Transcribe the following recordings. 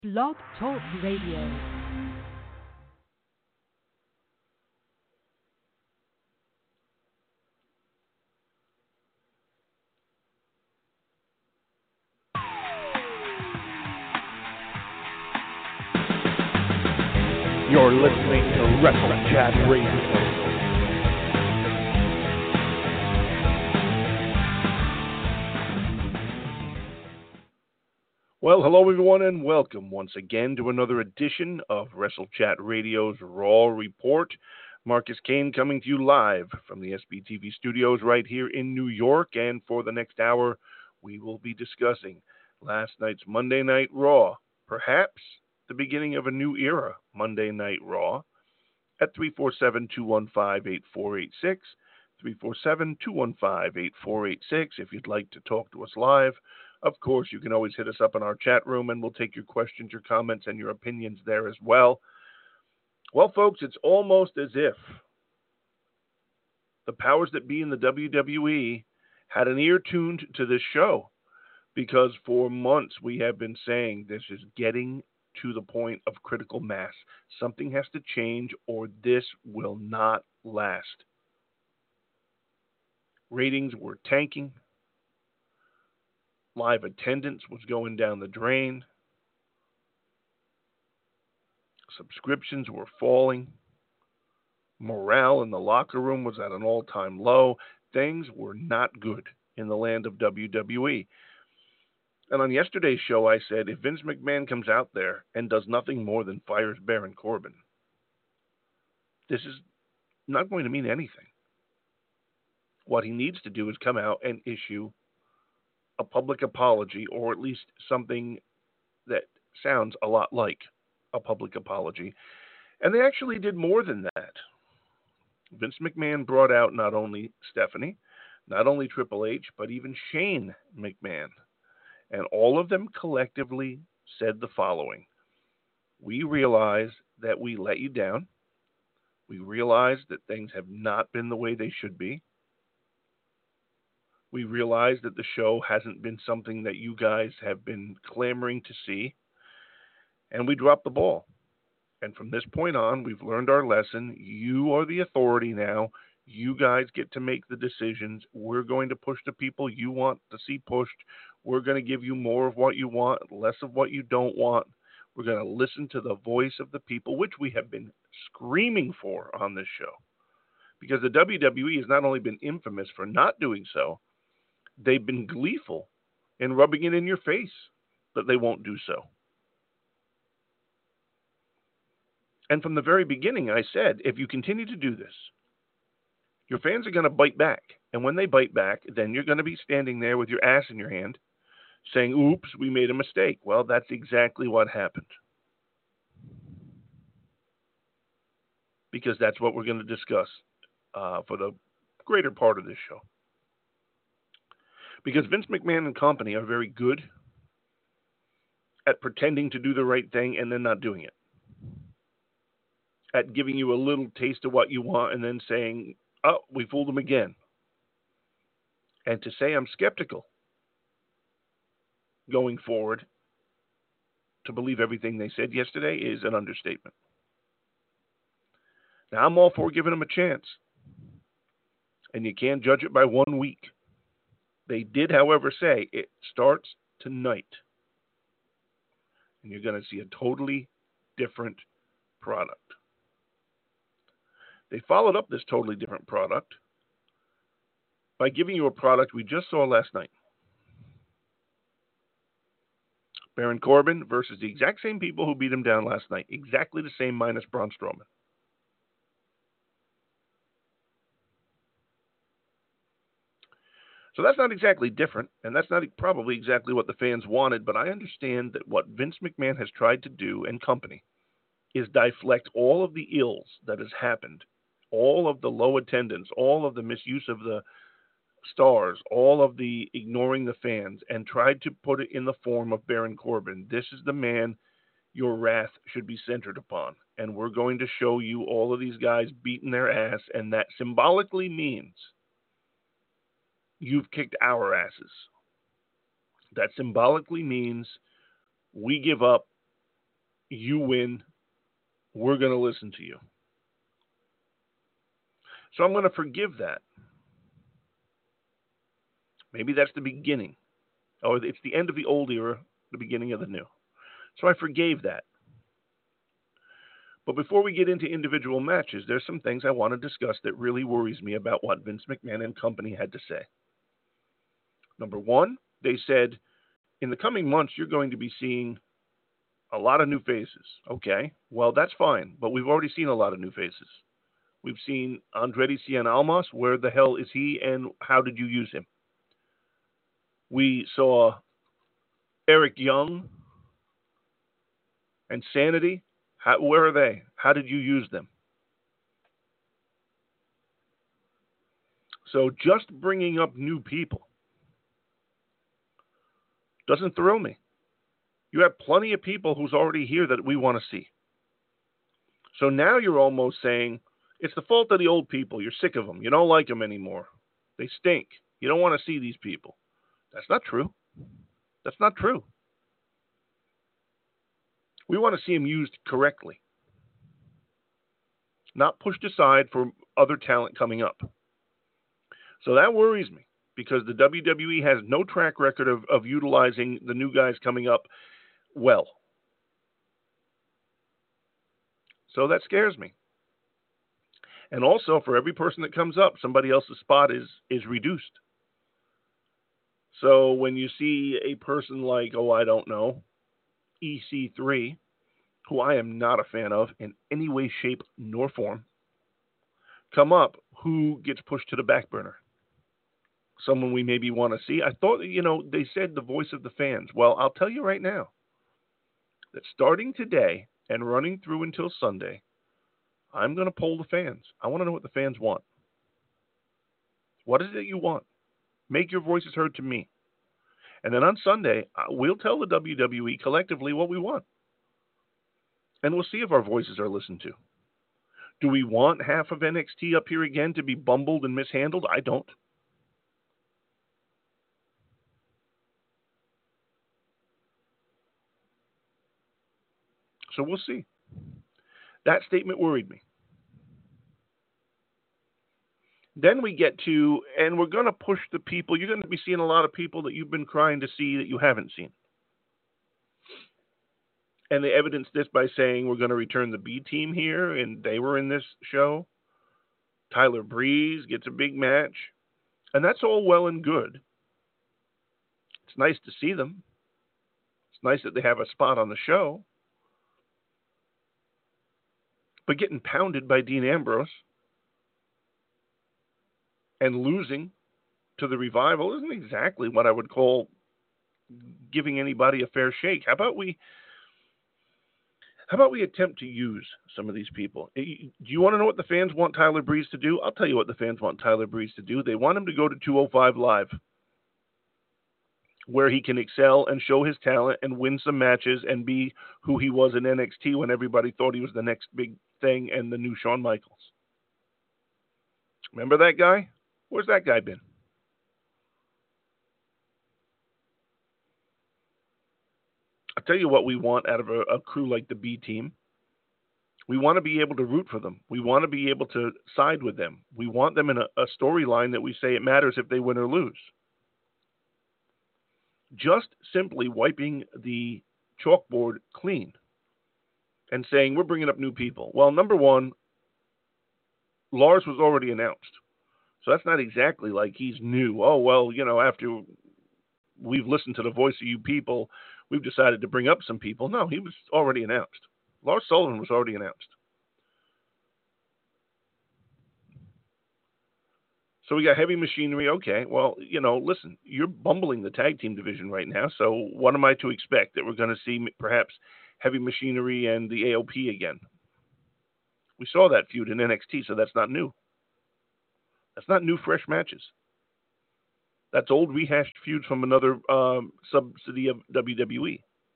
Blog Talk Radio. You're listening to Wrestle Chat Radio. Well, hello everyone, and welcome once again to another edition of Wrestle Chat Radio's Raw Report. Marcus Kane coming to you live from the SBTV studios right here in New York, and for the next hour, we will be discussing last night's Monday Night Raw, perhaps the beginning of a new era, Monday Night Raw, at 347-215-8486, 347-215-8486. If you'd like to talk to us live, of course, you can always hit us up in our chat room, and we'll take your questions, your comments, and your opinions there as well. Well, folks, it's almost as if the powers that be in the WWE had an ear tuned to this show, because for months we have been saying this is getting to the point of critical mass. Something has to change or this will not last. Ratings were tanking. Live attendance was going down the drain. Subscriptions were falling. Morale in the locker room was at an all-time low. Things were not good in the land of WWE. And on yesterday's show, I said, if Vince McMahon comes out there and does nothing more than fires Baron Corbin, this is not going to mean anything. What he needs to do is come out and issue a public apology, or at least something that sounds a lot like a public apology. And they actually did more than that. Vince McMahon brought out not only Stephanie, not only Triple H, but even Shane McMahon. And all of them collectively said the following: we realize that we let you down. We realize that things have not been the way they should be. We realize that the show hasn't been something that you guys have been clamoring to see. And we dropped the ball. And from this point on, we've learned our lesson. You are the authority now. You guys get to make the decisions. We're going to push the people you want to see pushed. We're going to give you more of what you want, less of what you don't want. We're going to listen to the voice of the people, which we have been screaming for on this show. Because the WWE has not only been infamous for not doing so, they've been gleeful in rubbing it in your face that they won't do so. And from the very beginning, I said, if you continue to do this, your fans are going to bite back. And when they bite back, then you're going to be standing there with your ass in your hand saying, oops, we made a mistake. Well, that's exactly what happened. Because that's what we're going to discuss for the greater part of this show. Because Vince McMahon and company are very good at pretending to do the right thing and then not doing it. At giving you a little taste of what you want and then saying, oh, we fooled them again. And to say I'm skeptical going forward to believe everything they said yesterday is an understatement. Now, I'm all for giving them a chance. And you can't judge it by 1 week. They did, however, say it starts tonight. And you're going to see a totally different product. They followed up this totally different product by giving you a product we just saw last night. Baron Corbin versus the exact same people who beat him down last night. Exactly the same minus Braun Strowman. So that's not exactly different, and that's not probably exactly what the fans wanted, but I understand that what Vince McMahon has tried to do, and company, is deflect all of the ills that has happened, all of the low attendance, all of the misuse of the stars, all of the ignoring the fans, and tried to put it in the form of Baron Corbin. This is the man your wrath should be centered upon, and we're going to show you all of these guys beating their ass, and that symbolically means you've kicked our asses. That symbolically means we give up you win, we're going to listen to you. So I'm going to forgive that. Maybe that's the beginning, or it's the end of the old era, the beginning of the new. So I forgave that. But before we get into individual matches, there's some things I want to discuss that really worries me about what Vince McMahon and company had to say. Number one, they said, in the coming months, you're going to be seeing a lot of new faces. Okay, well, that's fine, but we've already seen a lot of new faces. We've seen Andrade Cien Almas. Where the hell is he, and how did you use him? We saw Eric Young and Sanity. Where are they? How did you use them? So just bringing up new people doesn't thrill me. You have plenty of people who's already here that we want to see. So now you're almost saying, it's the fault of the old people. You're sick of them. You don't like them anymore. They stink. You don't want to see these people. That's not true. That's not true. We want to see them used correctly, not pushed aside for other talent coming up. So that worries me, because the WWE has no track record of utilizing the new guys coming up well. So that scares me. And also, for every person that comes up, somebody else's spot is reduced. So when you see a person like, I don't know, EC3, who I am not a fan of in any way, shape, nor form, come up, who gets pushed to the back burner? Someone we maybe want to see. I thought, they said the voice of the fans. Well, I'll tell you right now that starting today and running through until Sunday, I'm going to poll the fans. I want to know what the fans want. What is it you want? Make your voices heard to me. And then on Sunday, we'll tell the WWE collectively what we want. And we'll see if our voices are listened to. Do we want half of NXT up here again to be bumbled and mishandled? I don't. So we'll see. That statement worried me. Then we get to, and we're going to push the people. You're going to be seeing a lot of people that you've been crying to see that you haven't seen. And they evidence this by saying we're going to return the B team here, and they were in this show. Tyler Breeze gets a big match. And that's all well and good. It's nice to see them. It's nice that they have a spot on the show. But getting pounded by Dean Ambrose and losing to the Revival isn't exactly what I would call giving anybody a fair shake. How about we attempt to use some of these people? Do you want to know what the fans want Tyler Breeze to do? I'll tell you what the fans want Tyler Breeze to do. They want him to go to 205 Live, where he can excel and show his talent and win some matches and be who he was in NXT when everybody thought he was the next big thing and the new Shawn Michaels. Remember that guy? Where's that guy been? I'll tell you what we want out of a crew like the B team. We want to be able to root for them. We want to be able to side with them. We want them in a storyline that we say it matters if they win or lose. Just simply wiping the chalkboard clean and saying we're bringing up new people. Well, number one, Lars was already announced. So that's not exactly like he's new. Oh, well, after we've listened to the voice of you people, we've decided to bring up some people. No, he was already announced. Lars Sullivan was already announced. So we got Heavy Machinery. Okay, well, listen, you're bumbling the tag team division right now. So what am I to expect? That we're going to see perhaps Heavy Machinery and the AOP again? We saw that feud in NXT, so that's not new. That's not new, fresh matches. That's old rehashed feuds from another subsidy of WWE.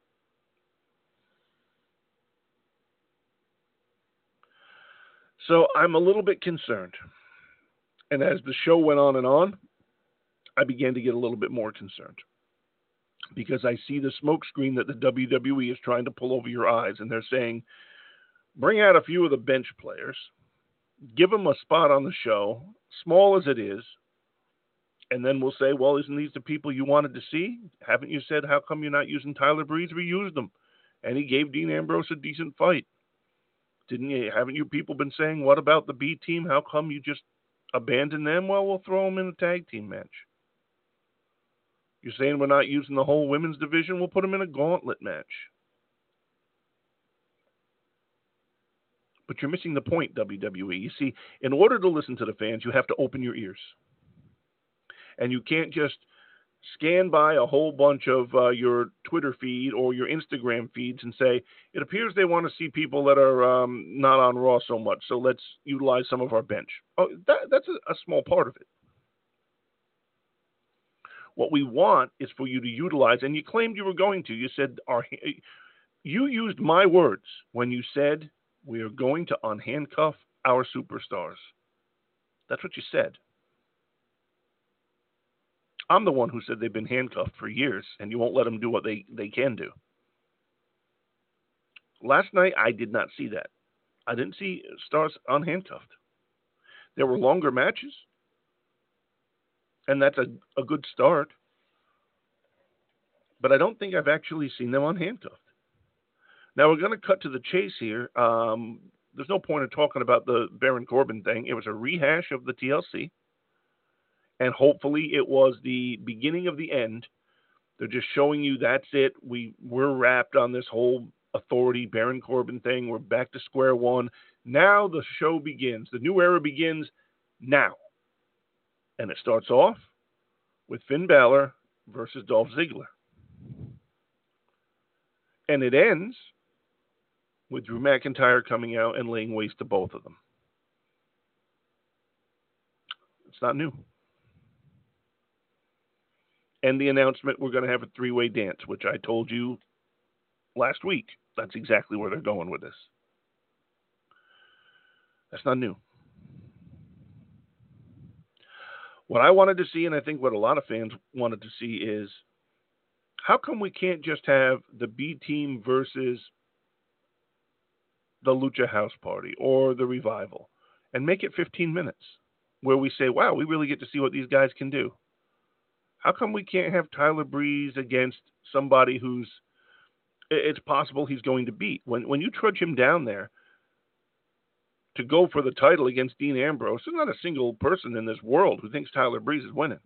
So I'm a little bit concerned. And as the show went on and on, I began to get a little bit more concerned. because I see the smokescreen that the WWE is trying to pull over your eyes, and they're saying, bring out a few of the bench players, give them a spot on the show, small as it is, and then we'll say, well, isn't these the people you wanted to see? Haven't you said, how come you're not using Tyler Breeze? We used them, and he gave Dean Ambrose a decent fight. Didn't you? Haven't you people been saying, what about the B team? How come you just abandoned them? Well, we'll throw them in a tag team match. You're saying we're not using the whole women's division? We'll put them in a gauntlet match. But you're missing the point, WWE. You see, in order to listen to the fans, you have to open your ears. And you can't just scan by a whole bunch of your Twitter feed or your Instagram feeds and say, it appears they want to see people that are not on Raw so much, so let's utilize some of our bench. Oh, that's a small part of it. What we want is for you to utilize, and you claimed you were going to. You said, you used my words when you said, we are going to unhandcuff our superstars. That's what you said. I'm the one who said they've been handcuffed for years, and you won't let them do what they can do. Last night, I did not see that. I didn't see stars unhandcuffed. There were longer matches, and that's a good start. But I don't think I've actually seen them unhandcuffed. Now, we're going to cut to the chase here. There's no point in talking about the Baron Corbin thing. It was a rehash of the TLC. And hopefully it was the beginning of the end. They're just showing you that's it. We're wrapped on this whole authority Baron Corbin thing. We're back to square one. Now the show begins. The new era begins now. And it starts off with Finn Balor versus Dolph Ziggler. And it ends with Drew McIntyre coming out and laying waste to both of them. It's not new. And the announcement, we're going to have a three-way dance, which I told you last week. That's exactly where they're going with this. That's not new. What I wanted to see, and I think what a lot of fans wanted to see, is how come we can't just have the B team versus the Lucha House Party or the Revival and make it 15 minutes where we say, wow, we really get to see what these guys can do. How come we can't have Tyler Breeze against somebody who's, it's possible he's going to beat? When you trudge him down there to go for the title against Dean Ambrose, there's not a single person in this world who thinks Tyler Breeze is winning.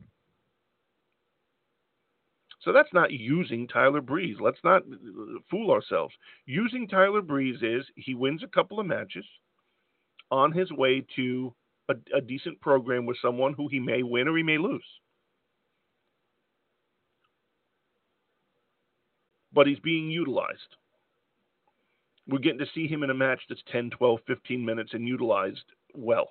So that's not using Tyler Breeze. Let's not fool ourselves. Using Tyler Breeze is he wins a couple of matches on his way to a decent program with someone who he may win or he may lose. But he's being utilized. We're getting to see him in a match that's 10, 12, 15 minutes and utilized well.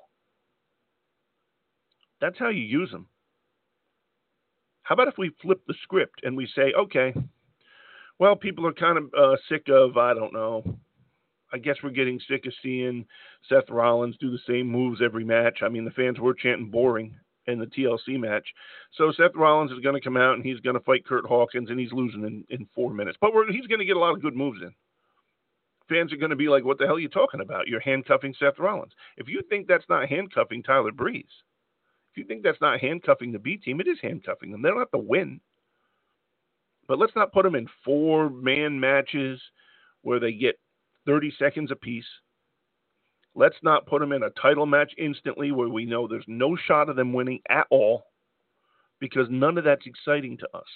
That's how you use him. How about if we flip the script and we say, okay, well, people are kind of sick of, I don't know, I guess we're getting sick of seeing Seth Rollins do the same moves every match. I mean, the fans were chanting boring in the TLC match. So Seth Rollins is going to come out and he's going to fight Curt Hawkins and he's losing in 4 minutes. But he's going to get a lot of good moves in. Fans are going to be like, what the hell are you talking about? You're handcuffing Seth Rollins. If you think that's not handcuffing Tyler Breeze, if you think that's not handcuffing the B team, it is handcuffing them. They don't have to win. But let's not put them in 4-man matches where they get 30 seconds apiece. Let's not put them in a title match instantly where we know there's no shot of them winning at all, because none of that's exciting to us.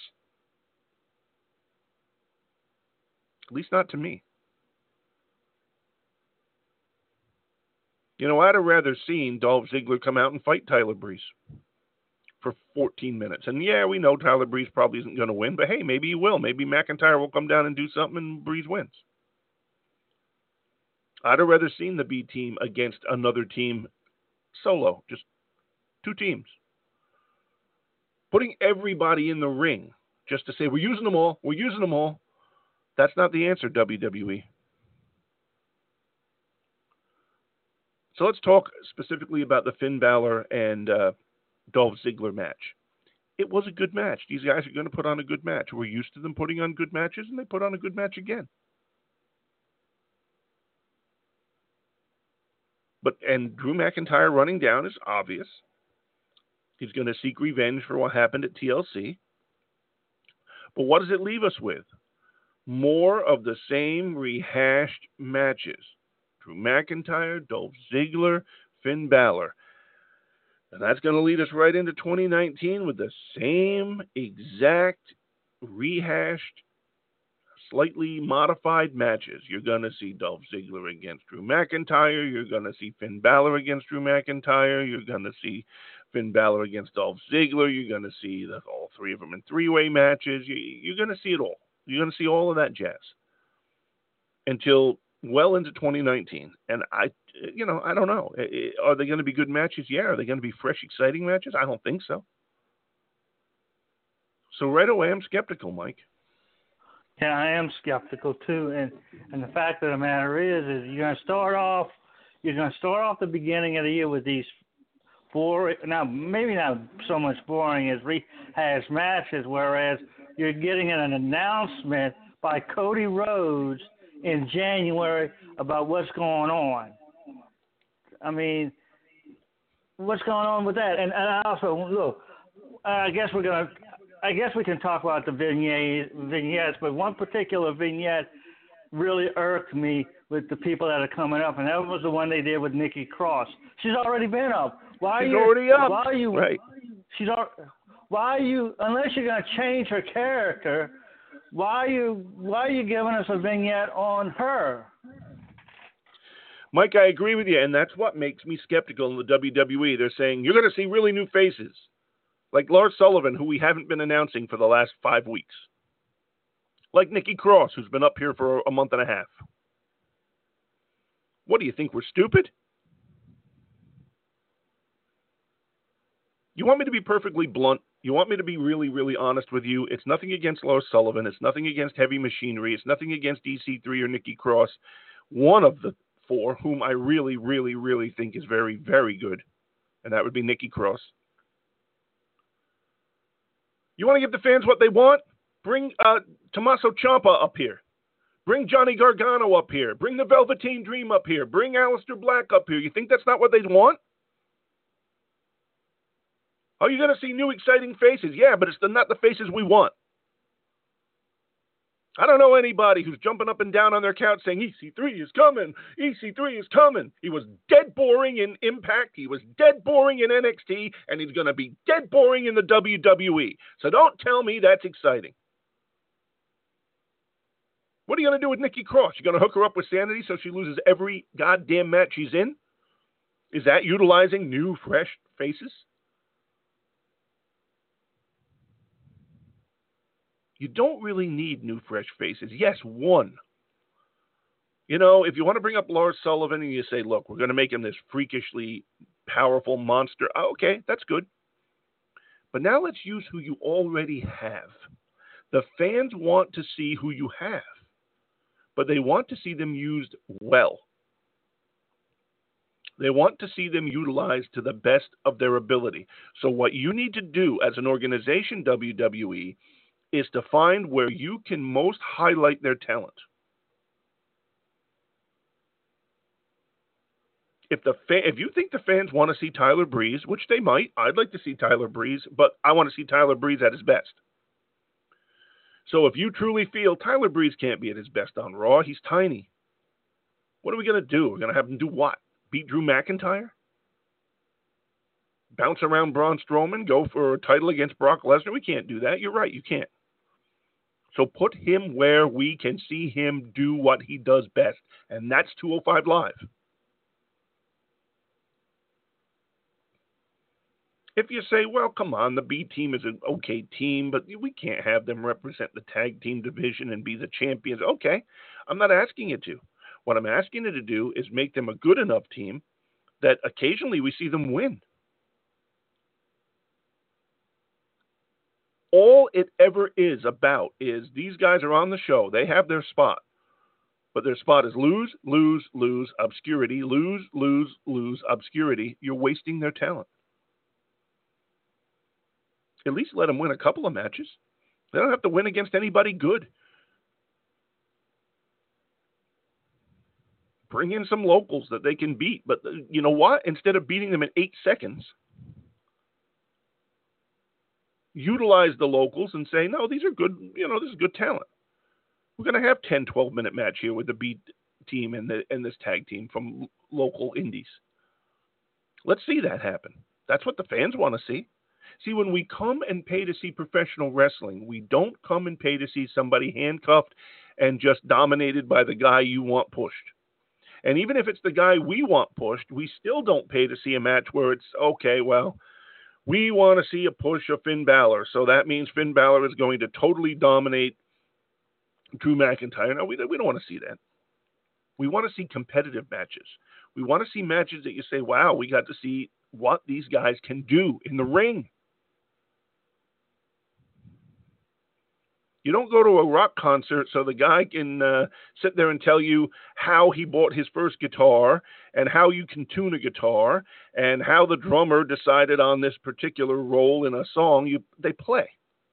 At least not to me. You know, I'd have rather seen Dolph Ziggler come out and fight Tyler Breeze for 14 minutes. And yeah, we know Tyler Breeze probably isn't going to win, but hey, maybe he will. Maybe McIntyre will come down and do something and Breeze wins. I'd have rather seen the B team against another team solo, just 2 teams. Putting everybody in the ring just to say, we're using them all, that's not the answer, WWE. So let's talk specifically about the Finn Balor and Dolph Ziggler match. It was a good match. These guys are going to put on a good match. We're used to them putting on good matches, and they put on a good match again. And Drew McIntyre running down is obvious. He's going to seek revenge for what happened at TLC. But what does it leave us with? More of the same rehashed matches. Drew McIntyre, Dolph Ziggler, Finn Balor. And that's going to lead us right into 2019 with the same exact rehashed, slightly modified matches. You're going to see Dolph Ziggler against Drew McIntyre. You're going to see Finn Balor against Drew McIntyre. You're going to see Finn Balor against Dolph Ziggler. You're going to see all three of them in three-way matches. You're going to see it all. You're going to see all of that jazz until well into 2019. And I don't know. Are they going to be good matches? Yeah. Are they going to be fresh, exciting matches? I don't think so. So right away, I'm skeptical, Mike. Yeah, I am skeptical too. And the fact of the matter is you're going to start off the beginning of the year with these four, now maybe not so much boring as rehash matches, whereas you're getting an announcement by Cody Rhodes in January about what's going on. I mean, what's going on with that? And I also, look, I guess we can talk about the vignettes, but one particular vignette really irked me with the people that are coming up, and that was the one they did with Nikki Cross. She's already been up. She's already up. Why are you? Right. Why are you? Unless you're going to change her character, why are you giving us a vignette on her? Mike, I agree with you, and that's what makes me skeptical in the WWE. They're saying you're going to see really new faces, like Lars Sullivan, who we haven't been announcing for the last 5 weeks, like Nikki Cross, who's been up here for a month and a half. What do you think? We're stupid? You want me to be perfectly blunt? You want me to be really, really honest with you? It's nothing against Lars Sullivan. It's nothing against Heavy Machinery. It's nothing against EC3 or Nikki Cross. One of the four, whom I really, really, really think is very, very good, and that would be Nikki Cross. You want to give the fans what they want? Bring Tommaso Ciampa up here. Bring Johnny Gargano up here. Bring the Velveteen Dream up here. Bring Aleister Black up here. You think that's not what they want? Are you going to see new exciting faces? Yeah, but it's not the faces we want. I don't know anybody who's jumping up and down on their couch saying, EC3 is coming. EC3 is coming. He was dead boring in Impact. He was dead boring in NXT. And he's going to be dead boring in the WWE. So don't tell me that's exciting. What are you going to do with Nikki Cross? You're going to hook her up with Sanity so she loses every goddamn match she's in? Is that utilizing new, fresh faces? You don't really need new, fresh faces. Yes, one. You know, if you want to bring up Lars Sullivan and you say, look, we're going to make him this freakishly powerful monster, okay, that's good. But now let's use who you already have. The fans want to see who you have, but they want to see them used well. They want to see them utilized to the best of their ability. So what you need to do as an organization, WWE, is to find where you can most highlight their talent. If you think the fans want to see Tyler Breeze, which they might, I'd like to see Tyler Breeze, but I want to see Tyler Breeze at his best. So if you truly feel Tyler Breeze can't be at his best on Raw, he's tiny. What are we going to do? We're going to have him do what? Beat Drew McIntyre? Bounce around Braun Strowman? Go for a title against Brock Lesnar? We can't do that. You're right, you can't. So put him where we can see him do what he does best, and that's 205 Live. If you say, well, come on, the B team is an okay team, but we can't have them represent the tag team division and be the champions. Okay, I'm not asking you to. What I'm asking you to do is make them a good enough team that occasionally we see them win. All it ever is about is these guys are on the show. They have their spot. But their spot is lose, lose, lose, obscurity, lose, lose, lose, obscurity. You're wasting their talent. At least let them win a couple of matches. They don't have to win against anybody good. Bring in some locals that they can beat. But you know what? Instead of beating them in 8 seconds, utilize the locals and say, no, these are good, this is good talent. We're going to have 10, 12-minute match here with the B team and this tag team from local indies. Let's see that happen. That's what the fans want to see. See, when we come and pay to see professional wrestling, we don't come and pay to see somebody handcuffed and just dominated by the guy you want pushed. And even if it's the guy we want pushed, we still don't pay to see a match where it's, okay, well, we want to see a push of Finn Balor, so that means Finn Balor is going to totally dominate Drew McIntyre. No, we don't want to see that. We want to see competitive matches. We want to see matches that you say, wow, we got to see what these guys can do in the ring. You don't go to a rock concert so the guy can sit there and tell you how he bought his first guitar and how you can tune a guitar and how the drummer decided on this particular role in a song. They play.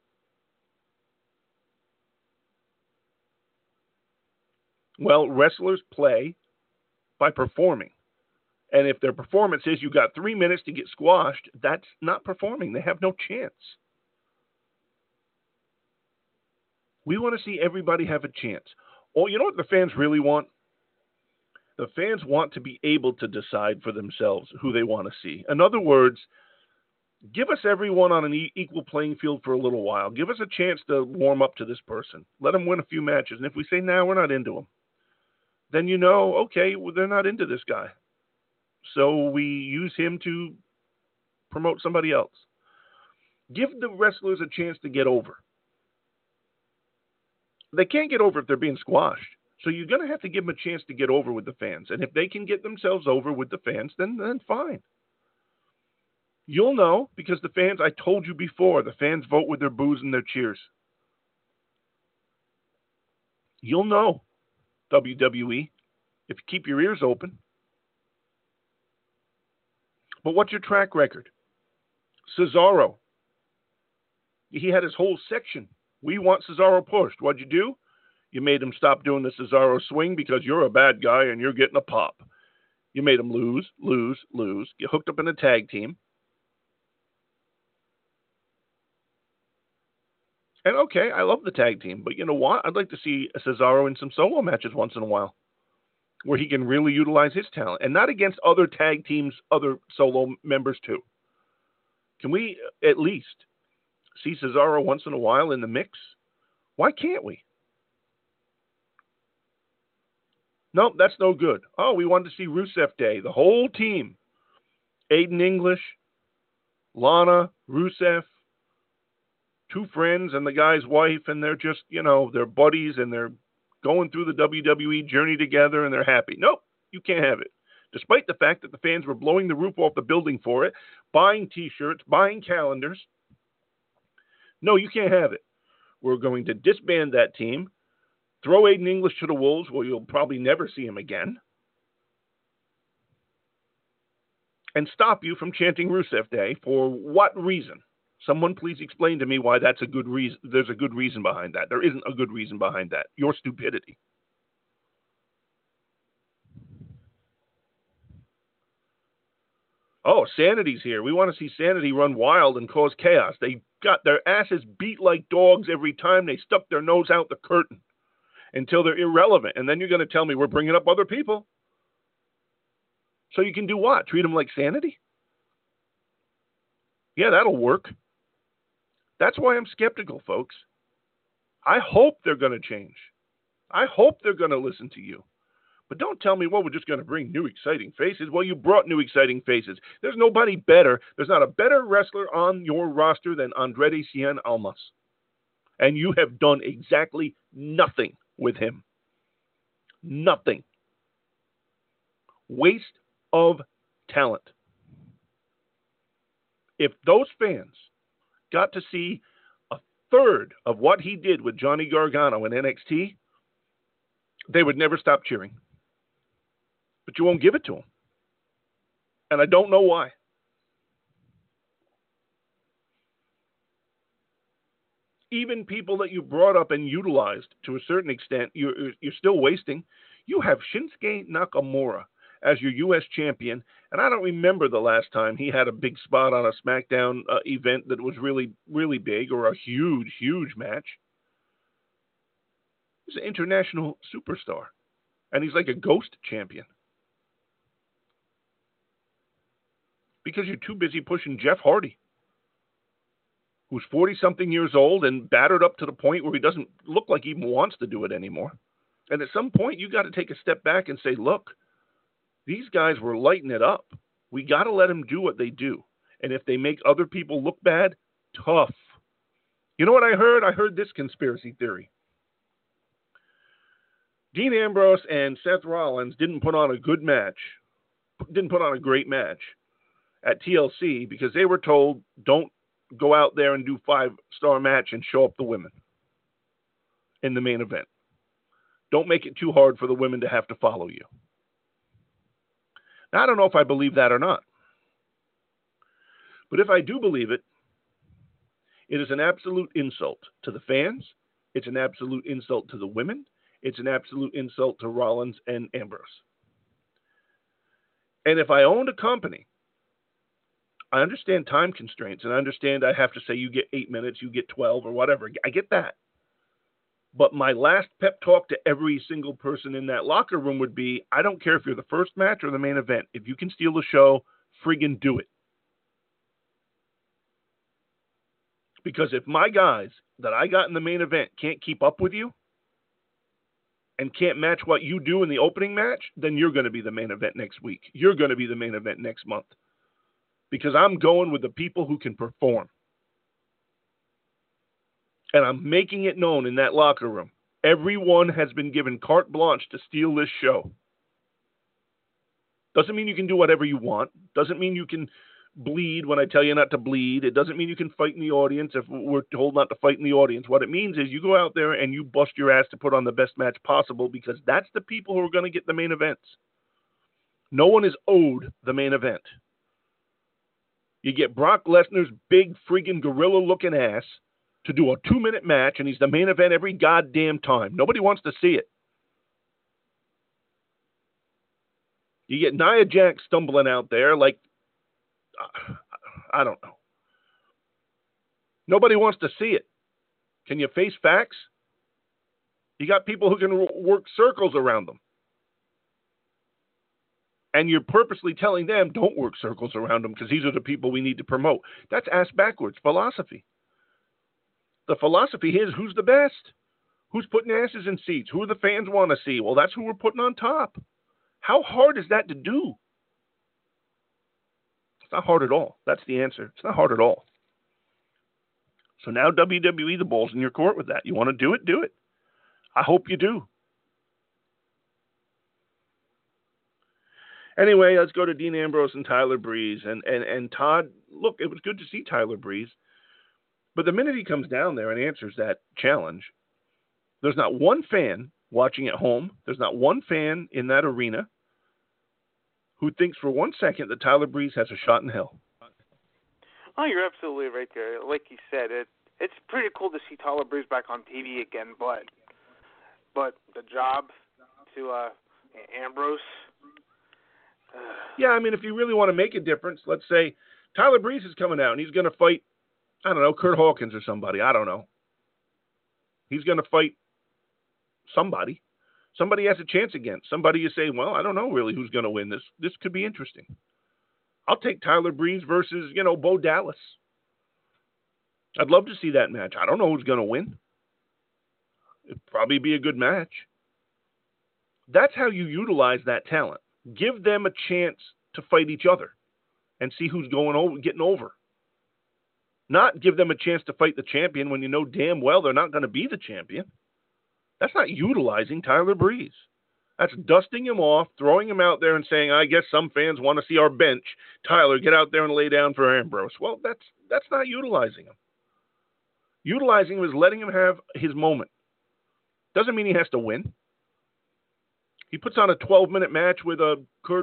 Well, wrestlers play by performing. And if their performance is you got 3 minutes to get squashed, that's not performing. They have no chance. We want to see everybody have a chance. Oh, you know what the fans really want? The fans want to be able to decide for themselves who they want to see. In other words, give us everyone on an equal playing field for a little while. Give us a chance to warm up to this person. Let them win a few matches. And if we say, no, we're not into them, then okay, well, they're not into this guy. So we use him to promote somebody else. Give the wrestlers a chance to get over. They can't get over if they're being squashed. So you're going to have to give them a chance to get over with the fans. And if they can get themselves over with the fans, then fine. You'll know because the fans, I told you before, the fans vote with their boos and their cheers. You'll know, WWE, if you keep your ears open. But what's your track record? Cesaro. He had his whole section. We want Cesaro pushed. What'd you do? You made him stop doing the Cesaro swing because you're a bad guy and you're getting a pop. You made him lose. You hooked up in a tag team. And okay, I love the tag team, but you know what? I'd like to see Cesaro in some solo matches once in a while where he can really utilize his talent and not against other tag teams, other solo members too. Can we at least see Cesaro once in a while in the mix? Why can't we? Nope, that's no good. Oh, we wanted to see Rusev Day. The whole team. Aiden English, Lana, Rusev, two friends and the guy's wife, and they're just, they're buddies and they're going through the WWE journey together and they're happy. Nope, you can't have it. Despite the fact that the fans were blowing the roof off the building for it, buying t-shirts, buying calendars. No, you can't have it. We're going to disband that team, throw Aiden English to the wolves where you'll probably never see him again, and stop you from chanting Rusev Day. For what reason? Someone please explain to me why that's a good reason. There's a good reason behind that. There isn't a good reason behind that. Your stupidity. Oh, Sanity's here. We want to see Sanity run wild and cause chaos. They got their asses beat like dogs every time they stuck their nose out the curtain until they're irrelevant. And then you're going to tell me we're bringing up other people? So you can do what? Treat them like Sanity? Yeah, that'll work. That's why I'm skeptical, folks. I hope they're going to change. I hope they're going to listen to you. But don't tell me, well, we're just going to bring new exciting faces. Well, you brought new exciting faces. There's nobody better. There's not a better wrestler on your roster than Andrade Cien Almas. And you have done exactly nothing with him. Nothing. Waste of talent. If those fans got to see a third of what he did with Johnny Gargano in NXT, they would never stop cheering. But you won't give it to him. And I don't know why. Even people that you brought up and utilized to a certain extent, you're still wasting. You have Shinsuke Nakamura as your U.S. champion, and I don't remember the last time he had a big spot on a SmackDown event that was really, really big or a huge, huge match. He's an international superstar, and he's like a ghost champion. Because you're too busy pushing Jeff Hardy, who's 40-something years old and battered up to the point where he doesn't look like he even wants to do it anymore. And at some point, you got to take a step back and say, look, these guys were lighting it up. We got to let them do what they do. And if they make other people look bad, tough. You know what I heard? I heard this conspiracy theory. Dean Ambrose and Seth Rollins didn't put on a good match, didn't put on a great match at TLC because they were told, don't go out there and do 5-star match and show up the women in the main event. Don't make it too hard for the women to have to follow you. Now, I don't know if I believe that or not. But if I do believe it, it is an absolute insult to the fans. It's an absolute insult to the women. It's an absolute insult to Rollins and Ambrose. And if I owned a company, I understand time constraints, and I understand I have to say you get 8 minutes, you get 12 or whatever. I get that. But my last pep talk to every single person in that locker room would be, I don't care if you're the first match or the main event. If you can steal the show, friggin' do it. Because if my guys that I got in the main event can't keep up with you and can't match what you do in the opening match, then you're going to be the main event next week. You're going to be the main event next month. Because I'm going with the people who can perform. And I'm making it known in that locker room. Everyone has been given carte blanche to steal this show. Doesn't mean you can do whatever you want. Doesn't mean you can bleed when I tell you not to bleed. It doesn't mean you can fight in the audience if we're told not to fight in the audience. What it means is you go out there and you bust your ass to put on the best match possible because that's the people who are going to get the main events. No one is owed the main event. You get Brock Lesnar's big friggin' gorilla-looking ass to do a 2-minute match, and he's the main event every goddamn time. Nobody wants to see it. You get Nia Jax stumbling out there like, I don't know. Nobody wants to see it. Can you face facts? You got people who can work circles around them. And you're purposely telling them, don't work circles around them because these are the people we need to promote. That's ass-backwards philosophy. The philosophy is, who's the best? Who's putting asses in seats? Who the fans want to see? Well, that's who we're putting on top. How hard is that to do? It's not hard at all. That's the answer. It's not hard at all. So now WWE, the ball's in your court with that. You want to do it? Do it. I hope you do. Anyway, let's go to Dean Ambrose and Tyler Breeze. And Todd, look, it was good to see Tyler Breeze. But the minute he comes down there and answers that challenge, there's not one fan watching at home. There's not one fan in that arena who thinks for 1 second that Tyler Breeze has a shot in hell. Oh, you're absolutely right there. Like you said, it's pretty cool to see Tyler Breeze back on TV again, but the job to Ambrose. Yeah, I mean, if you really want to make a difference, let's say Tyler Breeze is coming out and he's going to fight, I don't know, Kurt Hawkins or somebody. I don't know. He's going to fight somebody. Somebody has a chance against. Somebody you say, well, I don't know really who's going to win this. This could be interesting. I'll take Tyler Breeze versus, Bo Dallas. I'd love to see that match. I don't know who's going to win. It'd probably be a good match. That's how you utilize that talent. Give them a chance to fight each other and see who's getting over. Not give them a chance to fight the champion when you know damn well they're not going to be the champion. That's not utilizing Tyler Breeze. That's dusting him off, throwing him out there and saying, I guess some fans want to see our bench. Tyler, get out there and lay down for Ambrose. Well, that's not utilizing him. Utilizing him is letting him have his moment. Doesn't mean he has to win. He puts on a 12-minute match with a Curtis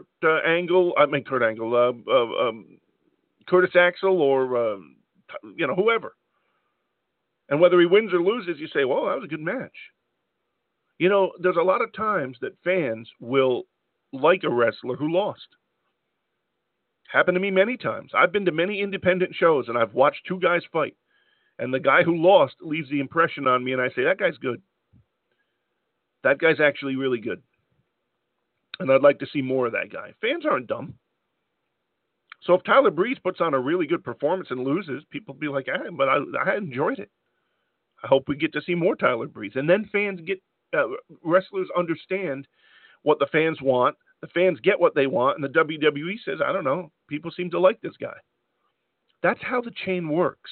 Axel or, whoever. And whether he wins or loses, you say, well, that was a good match. You know, there's a lot of times that fans will like a wrestler who lost. Happened to me many times. I've been to many independent shows, and I've watched two guys fight. And the guy who lost leaves the impression on me, and I say, that guy's good. That guy's actually really good. And I'd like to see more of that guy. Fans aren't dumb. So if Tyler Breeze puts on a really good performance and loses, people will be like, but I enjoyed it. I hope we get to see more Tyler Breeze. And then fans get, wrestlers understand what the fans want. The fans get what they want. And the WWE says, I don't know, people seem to like this guy. That's how the chain works.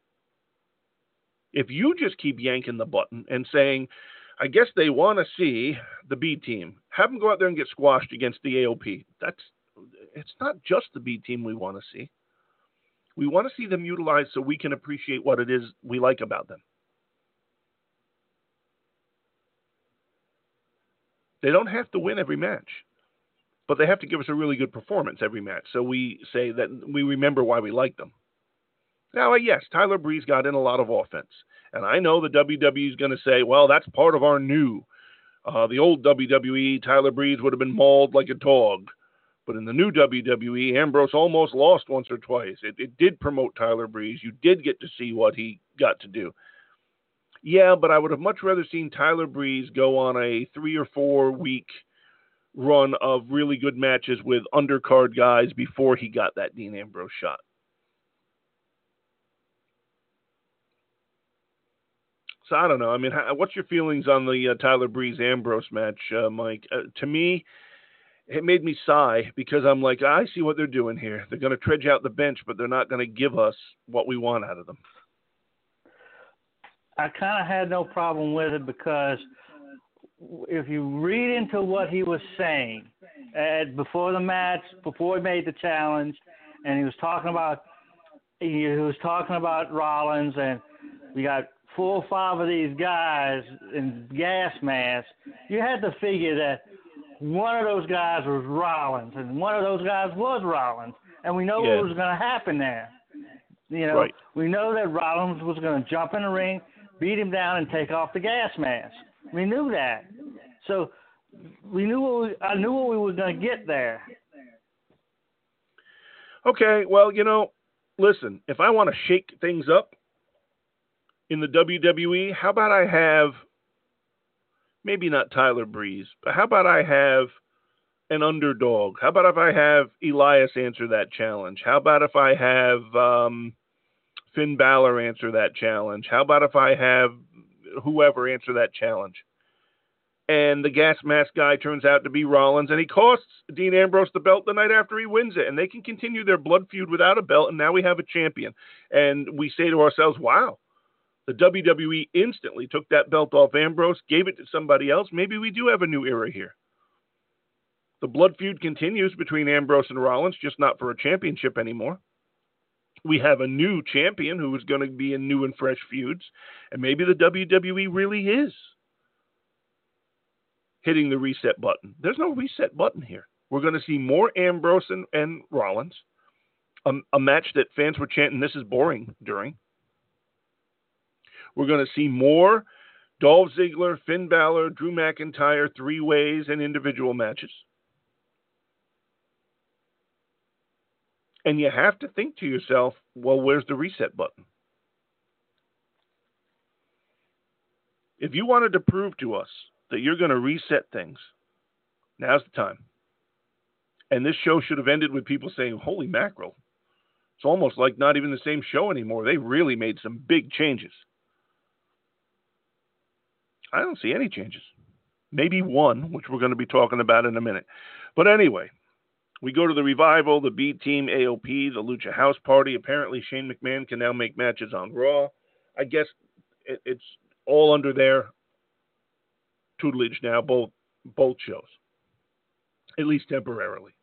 If you just keep yanking the button and saying, I guess they want to see the B team, have them go out there and get squashed against the AOP. It's not just the B team we want to see. We want to see them utilized so we can appreciate what it is we like about them. They don't have to win every match, but they have to give us a really good performance every match. So we say that we remember why we like them. Now, yes, Tyler Breeze got in a lot of offense. And I know the WWE is going to say, well, that's part of our new. The old WWE, Tyler Breeze would have been mauled like a dog. But in the new WWE, Ambrose almost lost once or twice. It did promote Tyler Breeze. You did get to see what he got to do. Yeah, but I would have much rather seen Tyler Breeze go on a 3 or 4 week run of really good matches with undercard guys before he got that Dean Ambrose shot. So I don't know. I mean, what's your feelings on the Tyler Breeze-Ambrose match, Mike? To me, it made me sigh because I'm like, I see what they're doing here. They're going to trudge out the bench, but they're not going to give us what we want out of them. I kind of had no problem with it because if you read into what he was saying before the match, before he made the challenge, and he was talking about Rollins, and we got 4 or 5 of these guys in gas masks, you had to figure that one of those guys was Rollins, and one of those guys was Rollins, and we know what was going to happen there. You know, right. We know that Rollins was going to jump in the ring, beat him down, and take off the gas mask. We knew that. So I knew what we were going to get there. Okay, well, you know, listen, if I want to shake things up in the WWE, how about I have, maybe not Tyler Breeze, but how about I have an underdog? How about if I have Elias answer that challenge? How about if I have Finn Balor answer that challenge? How about if I have whoever answer that challenge? And the gas mask guy turns out to be Rollins, and he costs Dean Ambrose the belt the night after he wins it, and they can continue their blood feud without a belt, and now we have a champion. And we say to ourselves, wow, the WWE instantly took that belt off Ambrose, gave it to somebody else. Maybe we do have a new era here. The blood feud continues between Ambrose and Rollins, just not for a championship anymore. We have a new champion who is going to be in new and fresh feuds, and maybe the WWE really is hitting the reset button. There's no reset button here. We're going to see more Ambrose and Rollins, a match that fans were chanting, this is boring, during. We're going to see more Dolph Ziggler, Finn Balor, Drew McIntyre, 3-ways and individual matches. And you have to think to yourself, well, where's the reset button? If you wanted to prove to us that you're going to reset things, now's the time. And this show should have ended with people saying, holy mackerel. It's almost like not even the same show anymore. They really made some big changes. I don't see any changes. Maybe one, which we're going to be talking about in a minute. But anyway, we go to the Revival, the B Team, AOP, the Lucha House Party. Apparently, Shane McMahon can now make matches on Raw. I guess it's all under their tutelage now, both shows, at least temporarily.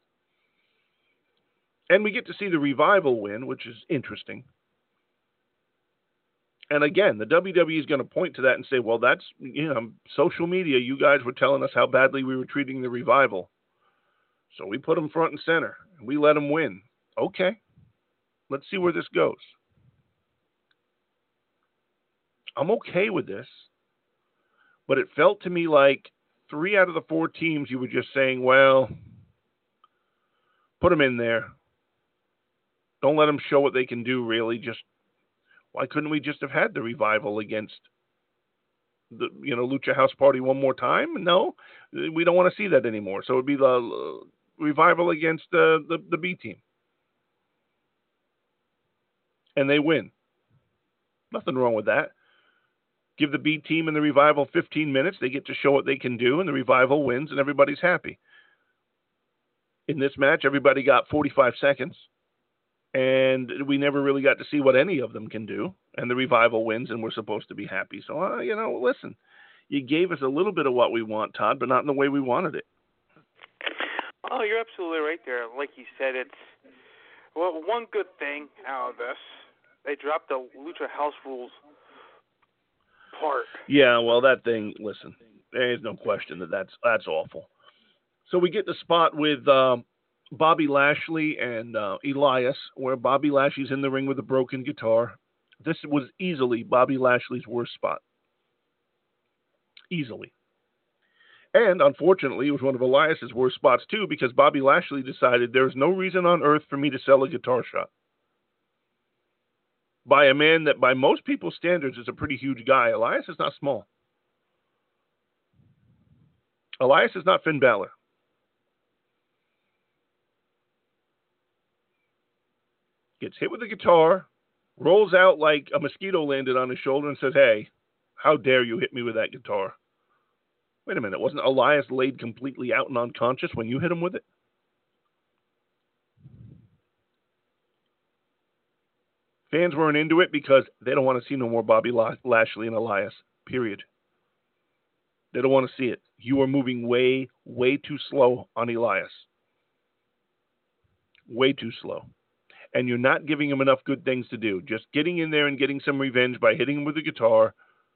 And we get to see the Revival win, which is interesting. And again, the WWE is going to point to that and say, well, that's, social media. You guys were telling us how badly we were treating the Revival. So we put them front and center, and we let them win. Okay, let's see where this goes. I'm okay with this. But it felt to me like 3 out of the 4 teams you were just saying, well, put them in there. Don't let them show what they can do, really. Just why couldn't we just have had the Revival against the Lucha House Party one more time? No, we don't want to see that anymore. So it would be the Revival against the B team. And they win. Nothing wrong with that. Give the B team and the Revival 15 minutes. They get to show what they can do, and the Revival wins, and everybody's happy. In this match, everybody got 45 seconds, and we never really got to see what any of them can do, and the Revival wins, and we're supposed to be happy. So, listen, you gave us a little bit of what we want, Todd, but not in the way we wanted it. Oh, you're absolutely right there. Like you said, one good thing out of this, they dropped the Lucha House Rules part. Yeah, well, that thing, listen, there's no question that's awful. So we get the spot with Bobby Lashley and Elias, where Bobby Lashley's in the ring with a broken guitar. This was easily Bobby Lashley's worst spot. Easily. And, unfortunately, it was one of Elias's worst spots, too, because Bobby Lashley decided there's no reason on earth for me to sell a guitar shot. By a man that, by most people's standards, is a pretty huge guy. Elias is not small. Elias is not Finn Balor. Gets hit with a guitar, rolls out like a mosquito landed on his shoulder and says, hey, how dare you hit me with that guitar? Wait a minute, wasn't Elias laid completely out and unconscious when you hit him with it? Fans weren't into it because they don't want to see no more Bobby Lashley and Elias, period. They don't want to see it. You are moving way, way too slow on Elias. Way too slow. And you're not giving him enough good things to do. Just getting in there and getting some revenge by hitting him with a guitar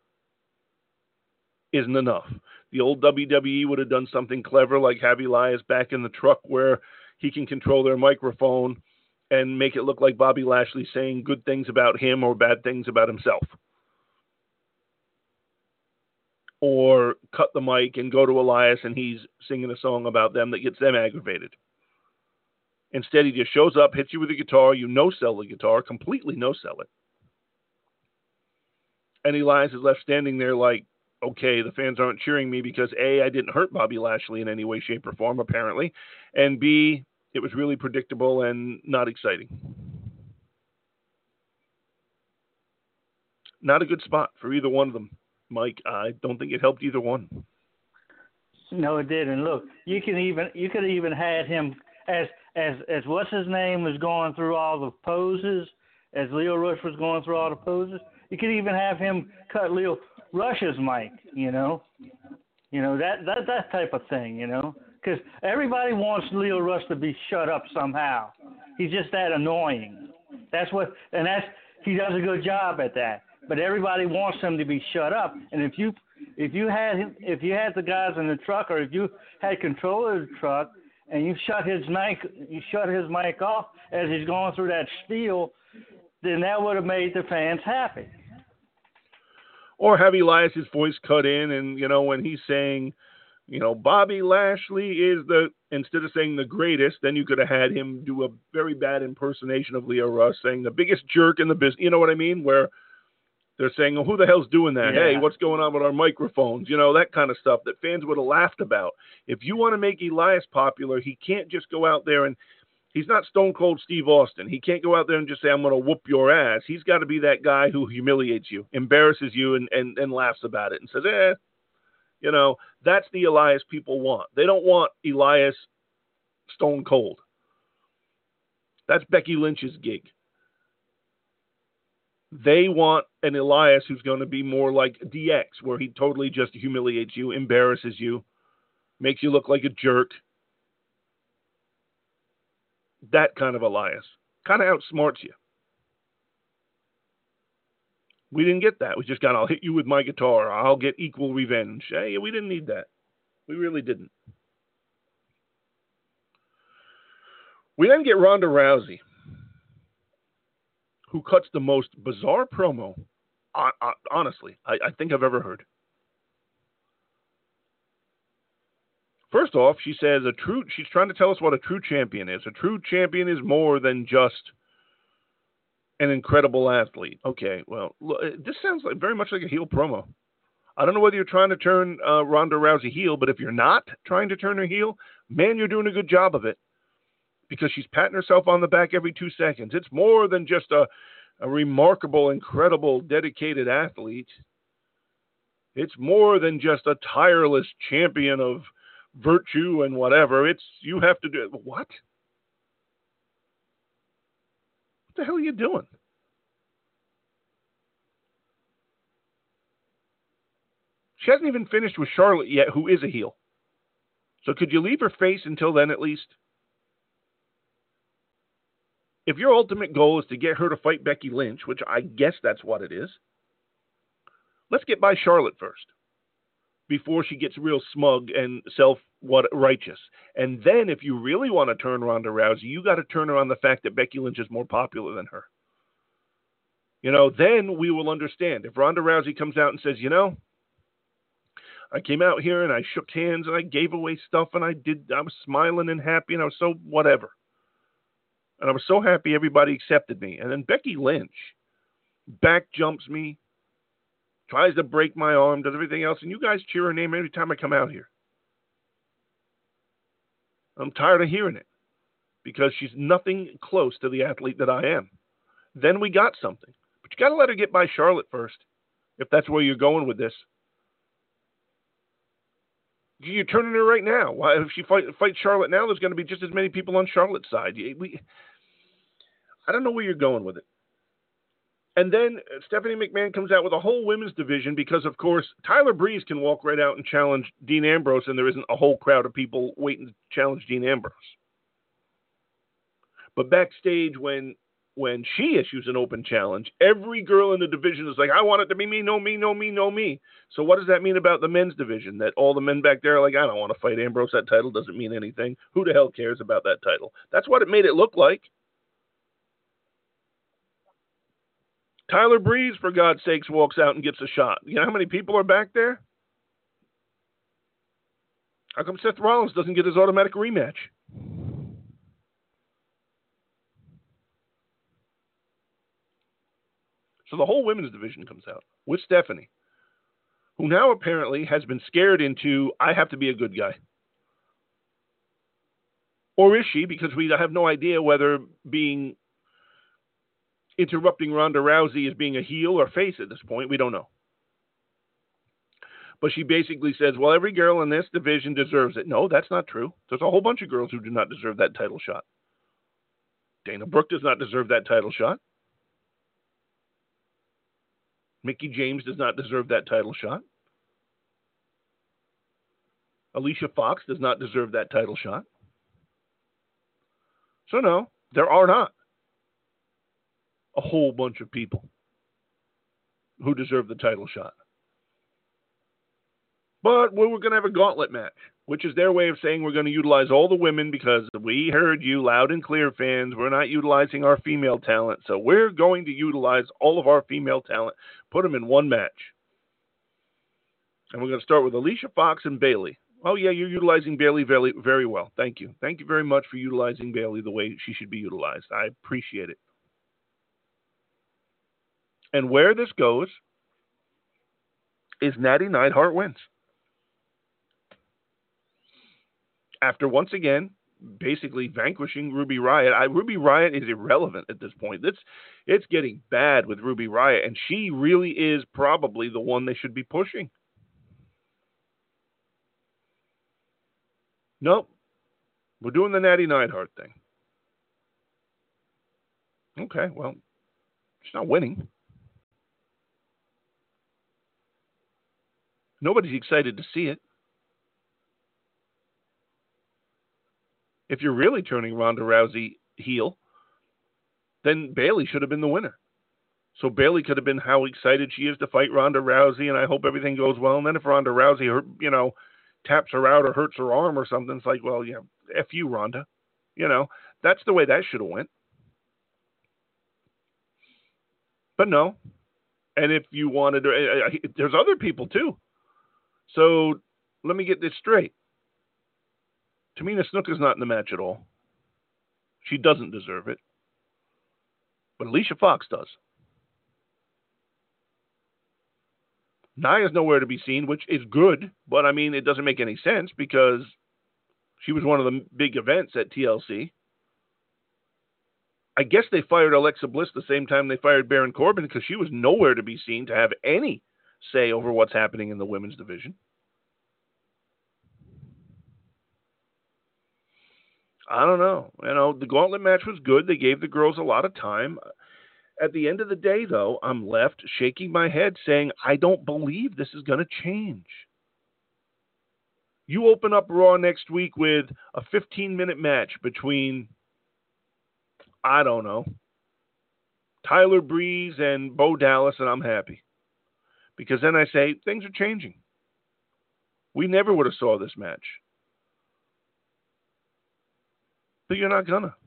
isn't enough. The old WWE would have done something clever like have Elias back in the truck where he can control their microphone and make it look like Bobby Lashley saying good things about him or bad things about himself. Or cut the mic and go to Elias and he's singing a song about them that gets them aggravated. Instead, he just shows up, hits you with a guitar, you no-sell the guitar, completely no-sell it. And Elias is left standing there like, okay, the fans aren't cheering me because A, I didn't hurt Bobby Lashley in any way, shape, or form, apparently, and B, it was really predictable and not exciting. Not a good spot for either one of them, Mike. I don't think it helped either one. No, it didn't. Look, you could even had him as what's his name was going through all the poses, as Lio Rush was going through all the poses. You could even have him cut Lio Rush's mic, that type of thing, because everybody wants Lio Rush to be shut up somehow. He's just that annoying. He does a good job at that. But everybody wants him to be shut up. And if you had the guys in the truck, or if you had control of the truck, and you shut his mic off as he's going through that spiel, then that would have made the fans happy. Or have Elias's voice cut in, and when he's saying, Bobby Lashley is instead of saying the greatest, then you could have had him do a very bad impersonation of Lio Rush, saying the biggest jerk in the business. You know what I mean? Where they're saying, who the hell's doing that? Yeah. Hey, what's going on with our microphones? That kind of stuff that fans would have laughed about. If you want to make Elias popular, he can't just go out there and he's not Stone Cold Steve Austin. He can't go out there and just say, I'm going to whoop your ass. He's got to be that guy who humiliates you, embarrasses you, and laughs about it and says, that's the Elias people want. They don't want Elias Stone Cold. That's Becky Lynch's gig. They want an Elias who's going to be more like DX, where he totally just humiliates you, embarrasses you, makes you look like a jerk. That kind of Elias. Kind of outsmarts you. We didn't get that. We just got, I'll hit you with my guitar. I'll get equal revenge. Hey, we didn't need that. We really didn't. We then get Ronda Rousey, who cuts the most bizarre promo honestly, I think I've ever heard. First off, she says she's trying to tell us what a true champion is. A true champion is more than just an incredible athlete. Okay, well, look, this sounds like very much like a heel promo. I don't know whether you're trying to turn Ronda Rousey heel, but if you're not trying to turn her heel, man, you're doing a good job of it. Because she's patting herself on the back every 2 seconds. It's more than just a remarkable, incredible, dedicated athlete. It's more than just a tireless champion of virtue and whatever. You have to do what? What the hell are you doing? She hasn't even finished with Charlotte yet, who is a heel. So could you leave her face until then at least? If your ultimate goal is to get her to fight Becky Lynch, which I guess that's what it is, let's get by Charlotte first before she gets real smug and self-righteous. And then if you really want to turn Ronda Rousey, you got to turn her on the fact that Becky Lynch is more popular than her. Then we will understand. If Ronda Rousey comes out and says, I came out here and I shook hands and I gave away stuff and I was smiling and happy and I was so whatever. And I was so happy everybody accepted me. And then Becky Lynch back jumps me, tries to break my arm, does everything else, and you guys cheer her name every time I come out here. I'm tired of hearing it because she's nothing close to the athlete that I am. Then we got something. But you got to let her get by Charlotte first, if that's where you're going with this. You're turning her right now. Why, if she fights Charlotte now, there's going to be just as many people on Charlotte's side. I don't know where you're going with it. And then Stephanie McMahon comes out with a whole women's division because, of course, Tyler Breeze can walk right out and challenge Dean Ambrose, and there isn't a whole crowd of people waiting to challenge Dean Ambrose. But backstage, when she issues an open challenge, every girl in the division is like, I want it to be me, no me, no me, no me. So what does that mean about the men's division? That all the men back there are like, I don't want to fight Ambrose. That title doesn't mean anything. Who the hell cares about that title? That's what it made it look like. Tyler Breeze, for God's sakes, walks out and gets a shot. You know how many people are back there? How come Seth Rollins doesn't get his automatic rematch? So the whole women's division comes out with Stephanie, who now apparently has been scared into, I have to be a good guy. Or is she? Because we have no idea whether interrupting Ronda Rousey is being a heel or face at this point. We don't know. But she basically says, well, every girl in this division deserves it. No, that's not true. There's a whole bunch of girls who do not deserve that title shot. Dana Brooke does not deserve that title shot. Mickie James does not deserve that title shot. Alicia Fox does not deserve that title shot. So no, there are not a whole bunch of people who deserve the title shot. But we're going to have a gauntlet match, which is their way of saying we're going to utilize all the women because we heard you loud and clear, fans. We're not utilizing our female talent. So we're going to utilize all of our female talent, put them in one match. And we're going to start with Alicia Fox and Bayley. Oh, yeah, you're utilizing Bayley very, very well. Thank you. Thank you very much for utilizing Bayley the way she should be utilized. I appreciate it. And where this goes is Natty Neidhart wins. After once again, basically vanquishing Ruby Riott. Ruby Riott is irrelevant at this point. It's getting bad with Ruby Riott, and she really is probably the one they should be pushing. Nope. We're doing the Natty Neidhart thing. Okay, well, she's not winning. Nobody's excited to see it. If you're really turning Ronda Rousey heel, then Bayley should have been the winner. So Bayley could have been how excited she is to fight Ronda Rousey, and I hope everything goes well. And then if Ronda Rousey, taps her out or hurts her arm or something, it's like, well, yeah, F you, Ronda. That's the way that should have went. But no, And if you wanted to, there's other people too. So let me get this straight. Tamina Snuka's not in the match at all. She doesn't deserve it. But Alicia Fox does. Nia's nowhere to be seen, which is good, but I mean, it doesn't make any sense because she was one of the big events at TLC. I guess they fired Alexa Bliss the same time they fired Baron Corbin because she was nowhere to be seen to have any say over what's happening in the women's division. I don't know. The gauntlet match was good. They gave the girls a lot of time. At the end of the day, though, I'm left shaking my head saying, I don't believe this is going to change. You open up Raw next week with a 15-minute match between, I don't know, Tyler Breeze and Bo Dallas, and I'm happy. Because then I say, things are changing. We never would have saw this match. But you're not gonna.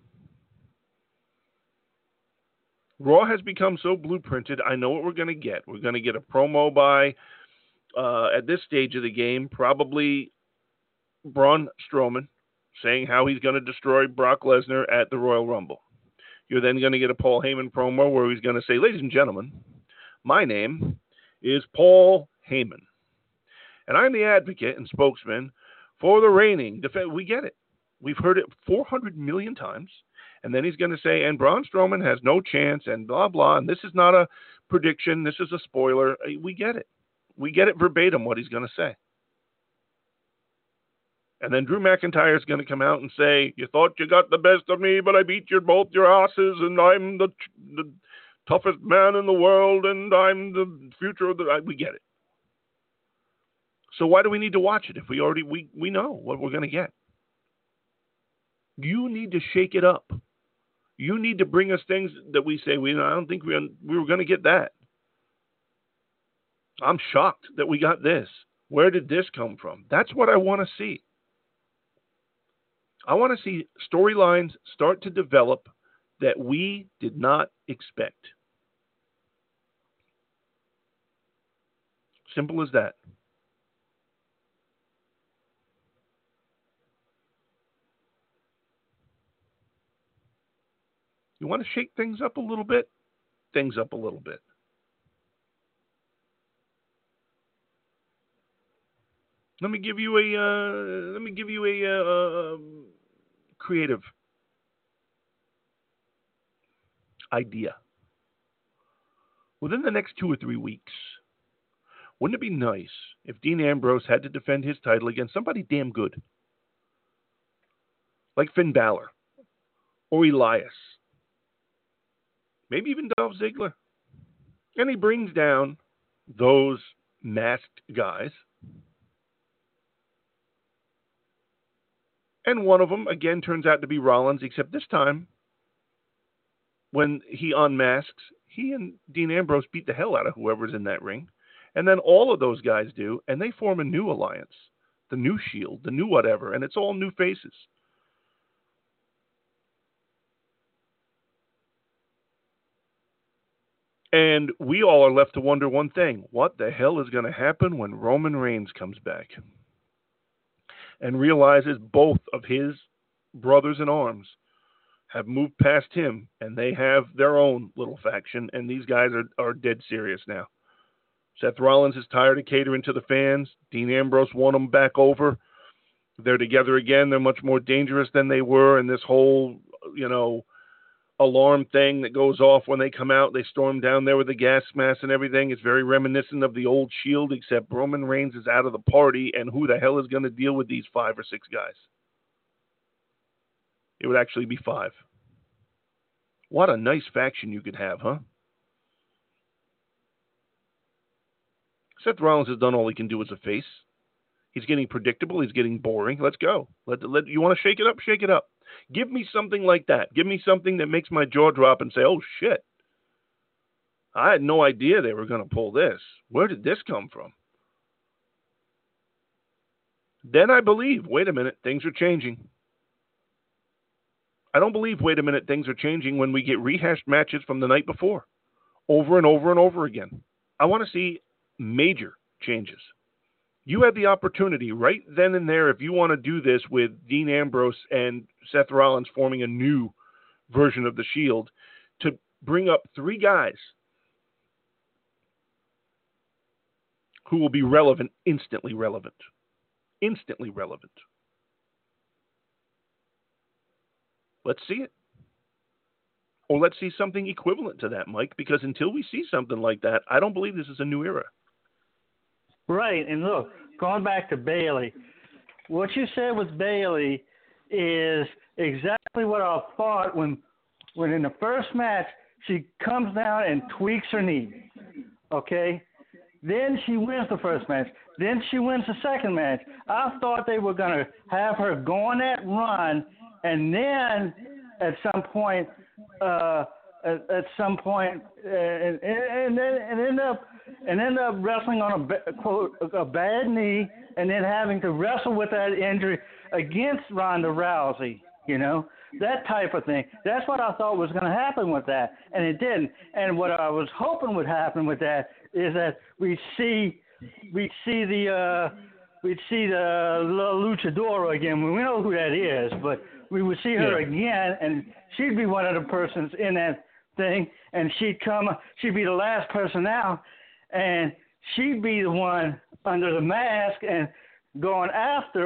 Raw has become so blueprinted, I know what we're going to get. We're going to get a promo by, at this stage of the game, probably Braun Strowman saying how he's going to destroy Brock Lesnar at the Royal Rumble. You're then going to get a Paul Heyman promo where he's going to say, ladies and gentlemen, my name is Paul Heyman, and I'm the advocate and spokesman for the reigning defense. We get it. We've heard it 400 million times. And then he's going to say, and Braun Strowman has no chance, and blah, blah. And this is not a prediction. This is a spoiler. We get it. We get it verbatim what he's going to say. And then Drew McIntyre is going to come out and say, you thought you got the best of me, but I beat both your asses, and I'm the toughest man in the world, and I'm the future of the... We get it. So why do we need to watch it if we know what we're going to get? You need to shake it up. You need to bring us things that we say, I don't think we were going to get that. I'm shocked that we got this. Where did this come from? That's what I want to see. I want to see storylines start to develop that we did not expect. Simple as that. You want to shake things up a little bit? Things up a little bit. Let me give you a creative idea. Within the next 2 or 3 weeks, wouldn't it be nice if Dean Ambrose had to defend his title against somebody damn good? Like Finn Balor or Elias. Maybe even Dolph Ziggler. And he brings down those masked guys. And one of them, again, turns out to be Rollins, except this time, when he unmasks, he and Dean Ambrose beat the hell out of whoever's in that ring. And then all of those guys do, and they form a new alliance. The new Shield, the new whatever, and it's all new faces. And we all are left to wonder one thing. What the hell is going to happen when Roman Reigns comes back and realizes both of his brothers in arms have moved past him and they have their own little faction, and these guys are dead serious now. Seth Rollins is tired of catering to the fans. Dean Ambrose won them back over. They're together again. They're much more dangerous than they were, and this whole, alarm thing that goes off when they come out. They storm down there with the gas mask and everything. It's very reminiscent of the old Shield, except Roman Reigns is out of the party, and who the hell is going to deal with these 5 or 6 guys? It would actually be 5. What a nice faction you could have, huh? Seth Rollins has done all he can do as a face. He's getting predictable. He's getting boring. Let's go. You want to shake it up? Shake it up. Give me something like that. Give me something that makes my jaw drop and say, oh, shit. I had no idea they were going to pull this. Where did this come from? Then I believe, wait a minute, things are changing. I don't believe, wait a minute, things are changing when we get rehashed matches from the night before. over and over and over again. I want to see major changes. You had the opportunity right then and there, if you want to do this with Dean Ambrose and Seth Rollins forming a new version of the Shield, to bring up 3 guys who will be relevant, instantly relevant. Instantly relevant. Let's see it. Or let's see something equivalent to that, Mike, because until we see something like that, I don't believe this is a new era. Right, and look, going back to Bayley, what you said with Bayley is exactly what I thought when in the first match she comes down and tweaks her knee, okay? Then she wins the first match. Then she wins the second match. I thought they were going to have her go on that run, and then at some point, and end up wrestling on a bad knee, and then having to wrestle with that injury against Ronda Rousey. You know, that type of thing. That's what I thought was going to happen with that, and it didn't. And what I was hoping would happen with that is that we'd see the luchadora again. We know who that is, but we would see her again, and she'd be one of the persons in that thing, and she'd be the last person out, and she'd be the one under the mask and going after,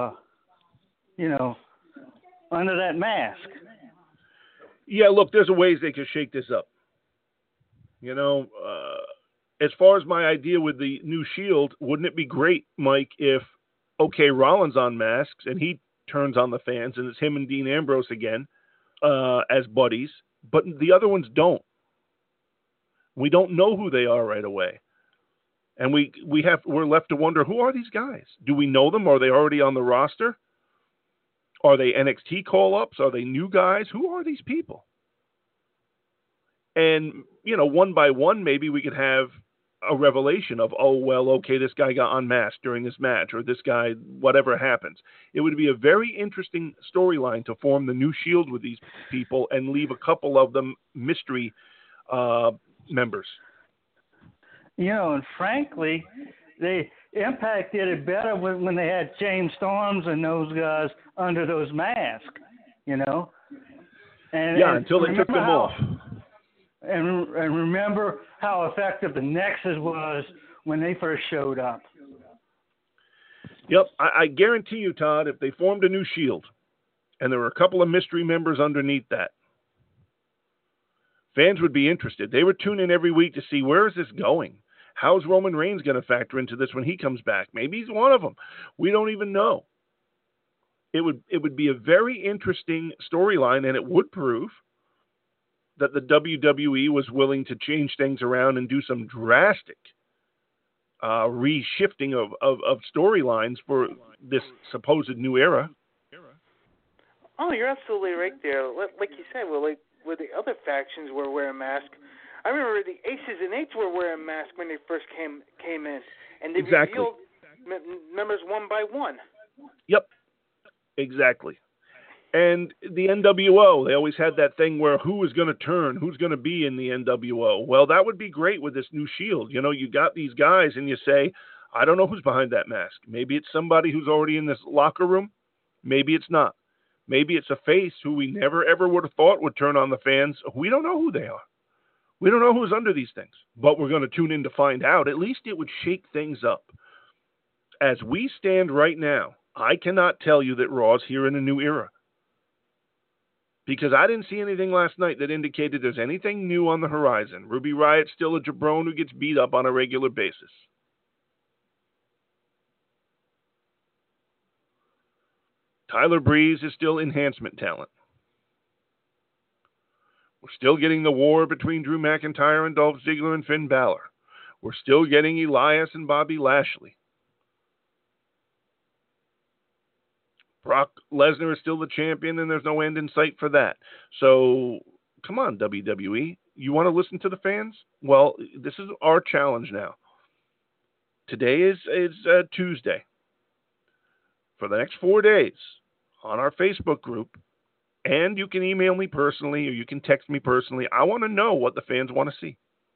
under that mask. Yeah, look, there's a ways they could shake this up. As far as my idea with the new Shield, wouldn't it be great, Mike, if, Rollins unmasks and he turns on the fans and it's him and Dean Ambrose again as buddies, but the other ones don't. We don't know who they are right away. And we're left to wonder, who are these guys? Do we know them? Are they already on the roster? Are they NXT call-ups? Are they new guys? Who are these people? And, one by one, maybe we could have a revelation of, this guy got unmasked during this match, or this guy, whatever happens. It would be a very interesting storyline to form the new Shield with these people and leave a couple of them mystery members. And frankly, Impact did it better when they had James Storms and those guys under those masks, And until they took them off. And remember how effective the Nexus was when they first showed up. Yep, I guarantee you, Todd, if they formed a new Shield and there were a couple of mystery members underneath that, fans would be interested. They would tune in every week to see, where is this going? How's Roman Reigns going to factor into this when he comes back? Maybe he's one of them. We don't even know. It would be a very interesting storyline, and it would prove that the WWE was willing to change things around and do some drastic reshifting of storylines for this supposed new era. Oh, you're absolutely right there. Like you said, where the other factions were wearing masks. I remember the Aces and Eights were wearing masks when they first came in, and they revealed members one by one. Yep, exactly. And the NWO, they always had that thing where who is going to turn, who's going to be in the NWO. Well, that would be great with this new Shield. You got these guys and you say, I don't know who's behind that mask. Maybe it's somebody who's already in this locker room. Maybe it's not. Maybe it's a face who we never, ever would have thought would turn on the fans. We don't know who they are. We don't know who's under these things. But we're going to tune in to find out. At least it would shake things up. As we stand right now, I cannot tell you that Raw's here in a new era. Because I didn't see anything last night that indicated there's anything new on the horizon. Ruby Riot's still a jabron who gets beat up on a regular basis. Tyler Breeze is still enhancement talent. We're still getting the war between Drew McIntyre and Dolph Ziggler and Finn Balor. We're still getting Elias and Bobby Lashley. Brock Lesnar is still the champion, and there's no end in sight for that. So, come on, WWE. You want to listen to the fans? Well, this is our challenge now. Today is Tuesday. For the next 4 days, on our Facebook group, and you can email me personally or you can text me personally, I want to know what the fans want to see.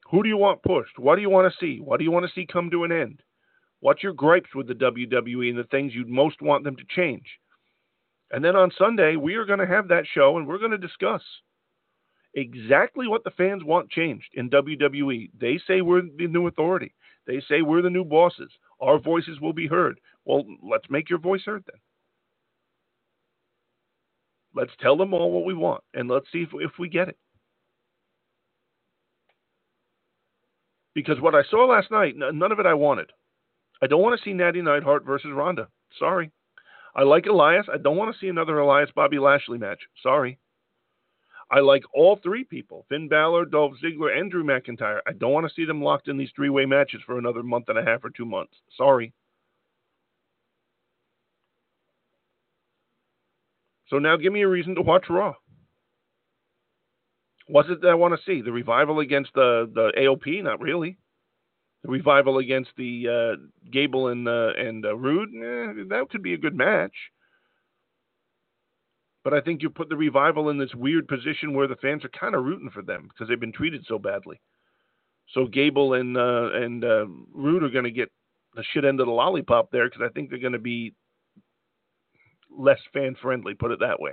Who do you want pushed? What do you want to see? What do you want to see come to an end? What's your gripes with the WWE and the things you'd most want them to change? And then on Sunday, we are going to have that show, and we're going to discuss exactly what the fans want changed in WWE. They say we're the new authority. They say we're the new bosses. Our voices will be heard. Well, let's make your voice heard then. Let's tell them all what we want, and let's see if we get it. Because what I saw last night, none of it I wanted. I don't want to see Natty Neidhart versus Ronda. Sorry. I like Elias. I don't want to see another Elias-Bobby Lashley match. Sorry. I like all three people, Finn Balor, Dolph Ziggler, and Drew McIntyre. I don't want to see them locked in these three-way matches for another month and a half or 2 months. Sorry. So now give me a reason to watch Raw. What's it that I want to see? The revival against the AOP? Not really. The revival against the Gable and Rude? That could be a good match. But I think you put the revival in this weird position where the fans are kind of rooting for them because they've been treated so badly. So Gable and Rude are going to get the shit end of the lollipop there because I think they're going to be less fan-friendly, put it that way.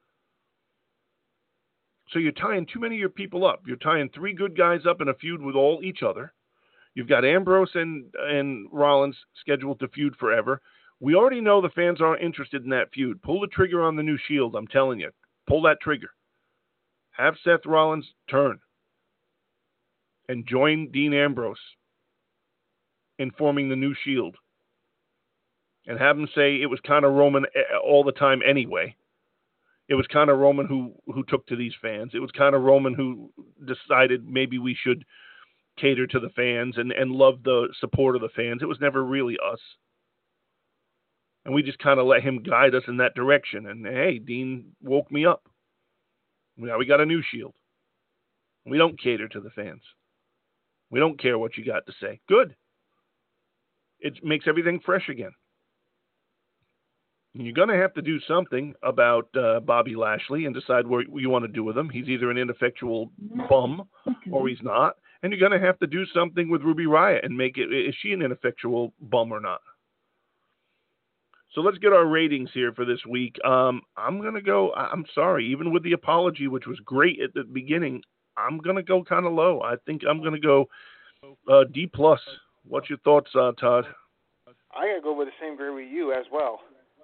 So you're tying too many of your people up. You're tying three good guys up in a feud with each other. You've got Ambrose and Rollins scheduled to feud forever. We already know the fans aren't interested in that feud. Pull the trigger on the new Shield, I'm telling you. Pull that trigger. Have Seth Rollins turn and join Dean Ambrose in forming the new Shield. And have him say it was kind of Roman all the time anyway. It was kind of Roman who took to these fans. It was kind of Roman who decided maybe we should cater to the fans and love the support of the fans. It was never really us. And we just kind of let him guide us in that direction. And, hey, Dean woke me up. Now we got a new Shield. We don't cater to the fans. We don't care what you got to say. Good. It makes everything fresh again. You're going to have to do something about Bobby Lashley and decide what you want to do with him. He's either an ineffectual bum or he's not. And you're going to have to do something with Ruby Riott and make it, is she an ineffectual bum or not? So let's get our ratings here for this week. I'm going to go, I'm sorry, even with the apology, which was great at the beginning, I'm going to go kind of low. I think I'm going to go D+. What's your thoughts, Todd? I got to go with the same grade with you as well.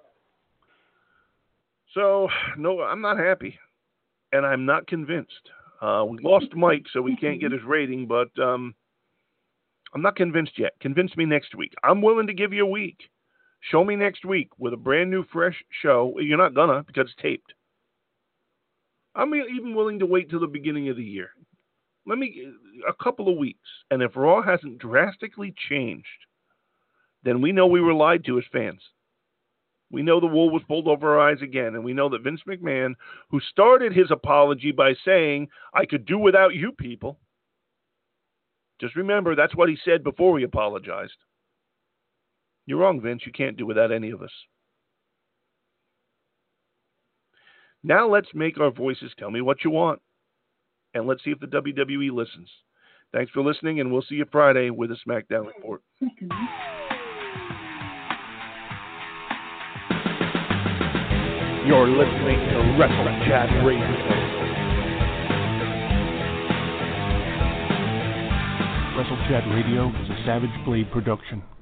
So, no, I'm not happy, and I'm not convinced. We lost Mike, so we can't get his rating, but I'm not convinced yet. Convince me next week. I'm willing to give you a week. Show me next week with a brand new, fresh show. You're not gonna because it's taped. I'm even willing to wait till the beginning of the year. Let me a couple of weeks, and if Raw hasn't drastically changed, then we know we were lied to as fans. We know the wool was pulled over our eyes again, and we know that Vince McMahon, who started his apology by saying, I could do without you people. Just remember, that's what he said before he apologized. You're wrong, Vince. You can't do without any of us. Now let's make our voices tell me what you want, and let's see if the WWE listens. Thanks for listening, and we'll see you Friday with a SmackDown report. You're listening to Wrestle Chat Radio. Wrestle Chat Radio is a Savage Blade production.